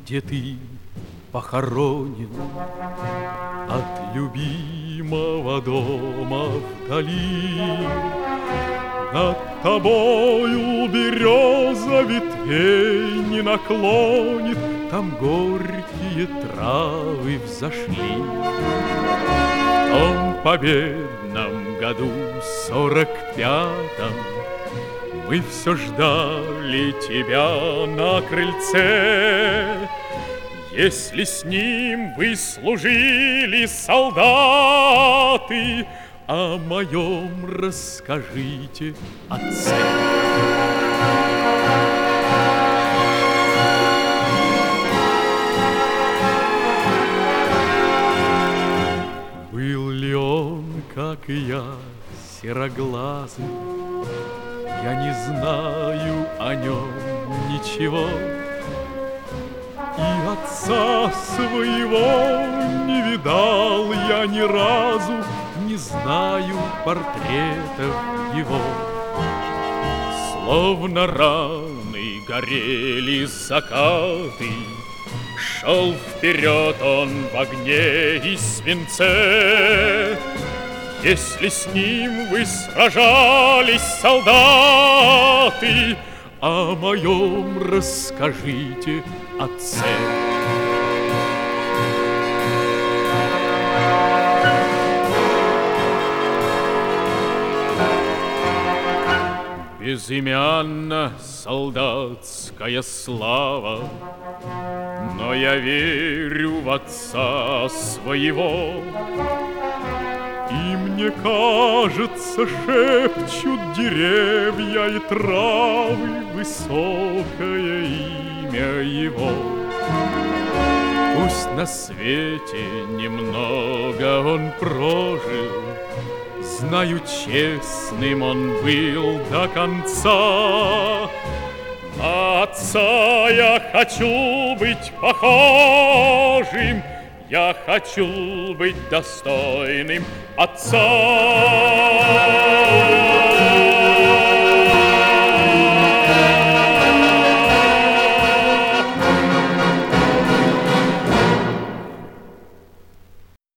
где ты похоронен от любимого дома вдали. Над тобою береза ветвей не наклонит, там горькие травы взошли. В том победном году 45-м мы все ждали тебя на крыльце. Если с ним вы служили, солдаты, о моем расскажите, отце. Был ли он, как и я, сероглазый? Я не знаю о нем ничего, и отца своего не видал я ни разу, не знаю портретов его. Словно раны горели закаты, шел вперед он в огне и свинце. Если с ним вы сражались, солдаты, о моем расскажите, отце. Безымянна солдатская слава, но я верю в отца своего. И мне кажется, шепчут деревья и травы высокое имя его. Пусть на свете немного он прожил, знаю, честным он был до конца. На отца я хочу быть похожим, я хочу быть достойным отца.